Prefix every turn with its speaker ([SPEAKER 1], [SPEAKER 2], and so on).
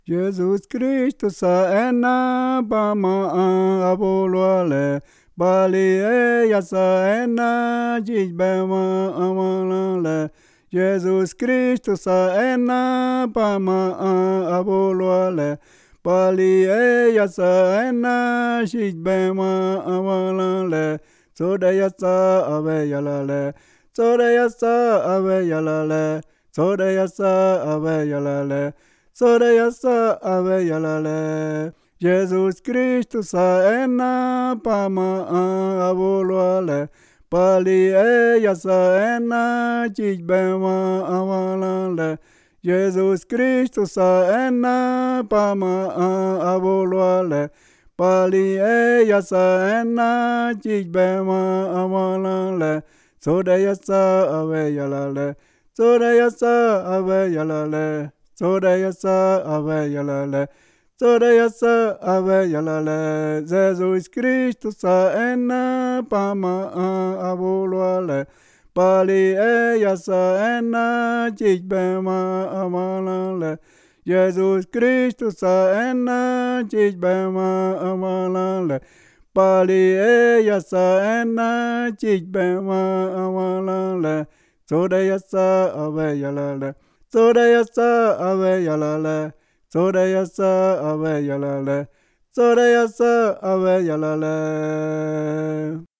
[SPEAKER 1] Jesus Christus ena bama aboluale bali yasa ena jibema amalale. Jesus Christus ena bama aboluale bali yasa ena jibema amalale. Soda yasa ave yalale. Soda yasa ave yalale. Soda yasa ave yalale. Soda yasa ave yalale. Jesus Christus ena pama avoluale. Pali yasa ena jibema avalale. Jesus Christus ena pama avoluale. Pali yasa ena jibema avalale. Soda yasa ave yalale. Soda yasa ave yalale. Soda yasa ave yalale. Soda yasa ave yalale. Jesus Christus ena pama avoluale. Pali yasa ena jibema amalale. Jesus Christus ena jibema amalale. Pali yasa ena jibema amalale. Soda yasa ave yalale. Soda yasa ave yalale. Soda yasa ave yalale. Soda yasa ave yalale.